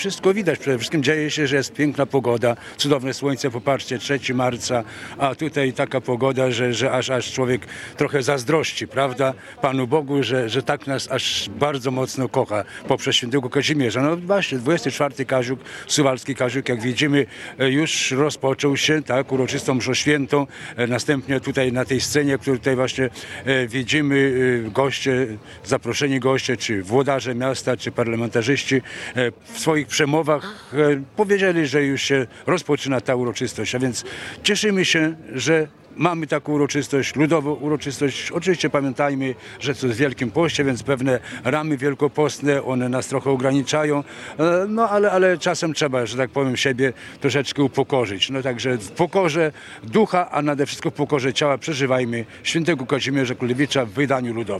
Wszystko widać, przede wszystkim dzieje się, że jest piękna pogoda, cudowne słońce, popatrzcie, 3 marca, a tutaj taka pogoda, że aż człowiek trochę zazdrości, prawda, Panu Bogu, że tak nas aż bardzo mocno kocha poprzez świętego Kazimierza. No właśnie, 24 Kaziuk, Suwalski Kaziuk, jak widzimy, już rozpoczął się, tak, uroczystą mszą świętą, następnie tutaj na tej scenie, którą tutaj właśnie widzimy, goście, zaproszeni goście, czy włodarze miasta, czy parlamentarzyści w swoich przemowach powiedzieli, że już się rozpoczyna ta uroczystość, a więc cieszymy się, że mamy taką uroczystość, ludową uroczystość. Oczywiście pamiętajmy, że to jest w Wielkim Poście, więc pewne ramy wielkopostne, one nas trochę ograniczają, no ale czasem trzeba, że tak powiem, siebie troszeczkę upokorzyć. No także w pokorze ducha, a nade wszystko w pokorze ciała przeżywajmy świętego Kazimierza Królewicza w wydaniu ludowym.